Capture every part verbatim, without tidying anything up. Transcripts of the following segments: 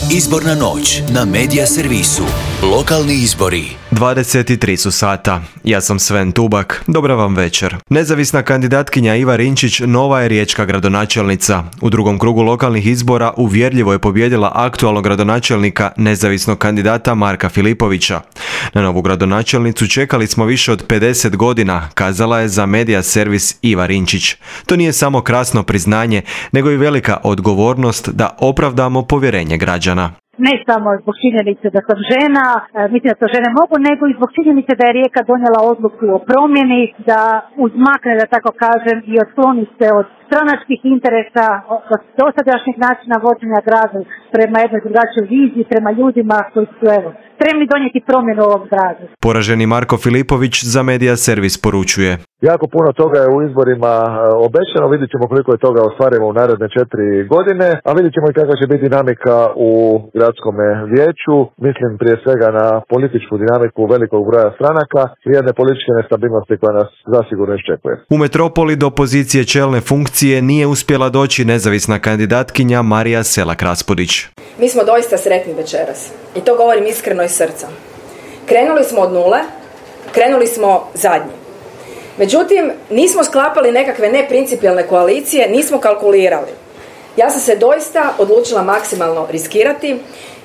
Izborna noć na Medija servisu. Lokalni izbori. dvadeset tri su sata. Ja sam Sven Tubak. Dobra vam večer. Nezavisna kandidatkinja Iva Rinčić nova je riječka gradonačelnica. U drugom krugu lokalnih izbora uvjerljivo je pobijedila aktualnog gradonačelnika nezavisnog kandidata Marka Filipovića. Na novu gradonačelnicu čekali smo više od pedeset godina, kazala je za Medija servis Iva Rinčić. To nije samo krasno priznanje, nego i velika odgovornost da opravdamo povjerenje građana. Ne samo zbog činjenice da sam žena, mislim da to žene mogu, nego i zbog činjenice da je Rijeka donijela odluku o promjeni, da uzmakne, da tako kažem, i otkloni se od stranačkih interesa, od dosadašnjeg načina vođenja grada prema jednoj drugačijoj viziji, prema ljudima koji su, evo, spremni donijeti promjenu u ovom gradu. Poraženi Marko Filipović za Medija servis poručuje: jako puno toga je u izborima obećano, vidjet ćemo koliko je toga ostvarimo u naredne četiri godine, a vidjet ćemo i kakva će biti dinamika u gradskom vijeću. Mislim prije svega na političku dinamiku velikog broja stranaka i jedne političke nestabilnosti koja nas zasigurno iščekuje. U metropoli do pozicije čelne funkcije nije uspjela doći nezavisna kandidatkinja Marija Selak-Raspudić. Mi smo doista sretni večeras i to govorim iskreno iz srca. Krenuli smo od nule, krenuli smo zadnji. Međutim, nismo sklapali nekakve neprincipijelne koalicije, nismo kalkulirali. Ja sam se doista odlučila maksimalno riskirati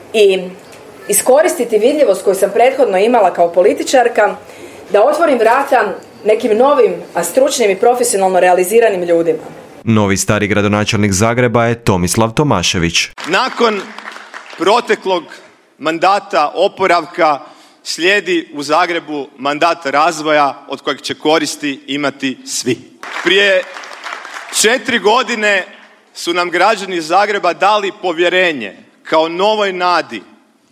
i iskoristiti vidljivost koju sam prethodno imala kao političarka da otvorim vrata nekim novim, a stručnim i profesionalno realiziranim ljudima. Novi stari gradonačelnik Zagreba je Tomislav Tomašević. Nakon proteklog mandata oporavka slijedi u Zagrebu mandat razvoja od kojeg će koristi imati svi. Prije četiri godine su nam građani Zagreba dali povjerenje kao novoj nadi,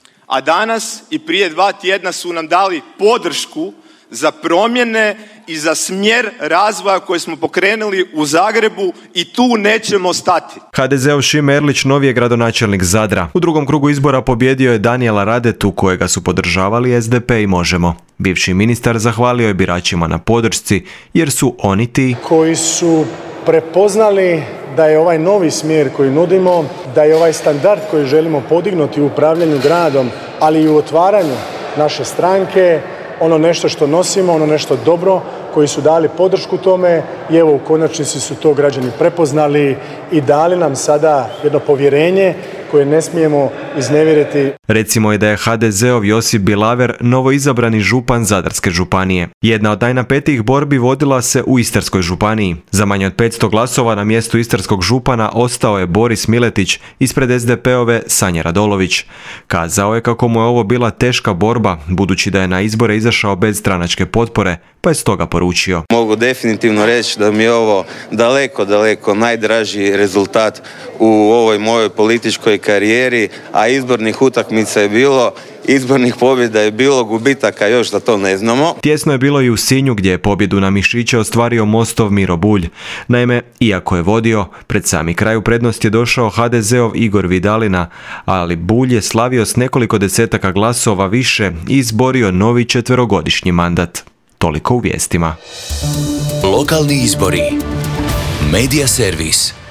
a danas i prije dva tjedna su nam dali podršku za promjene i za smjer razvoja koji smo pokrenuli u Zagrebu i tu nećemo stati. ha de zeov Šime Erlić novi je gradonačelnik Zadra. U drugom krugu izbora pobjedio je Danijela Radetu, kojega su podržavali es de pe i Možemo. Bivši ministar zahvalio je biračima na podršci jer su oni ti koji su prepoznali da je ovaj novi smjer koji nudimo, da je ovaj standard koji želimo podignuti u upravljanju gradom, ali i u otvaranju naše stranke, ono nešto što nosimo, ono nešto dobro, koji su dali podršku tome i evo u konačnici su to građani prepoznali i dali nam sada jedno povjerenje koje ne smijemo iznevjeriti. Recimo je da je ha de zeov Josip Bilaver novoizabrani župan Zadarske županije. Jedna od najnapetijih borbi vodila se u Istarskoj županiji. Za manje od petsto glasova na mjestu istarskog župana ostao je Boris Miletić ispred es de pe-ove Sanje Radolović. Kazao je kako mu je ovo bila teška borba, budući da je na izbore izašao bez stranačke potpore, pa je stoga poručio: mogu definitivno reći da mi je ovo daleko, daleko najdraži rezultat u ovoj mojoj političkoj karijeri, a izbornih utakmica je bilo, izbornih pobjeda je bilo, gubitaka još da to ne znamo. Tjesno je bilo i u Sinju gdje je pobjedu na mišiće ostvario Mostov Miro Bulj. Naime, iako je vodio, pred sami kraj u prednost je došao ha de zeov Igor Vidalina, ali Bulj je slavio s nekoliko desetaka glasova više i izborio novi četverogodišnji mandat. Toliko u vijestima. Lokalni izbori. Medija servis.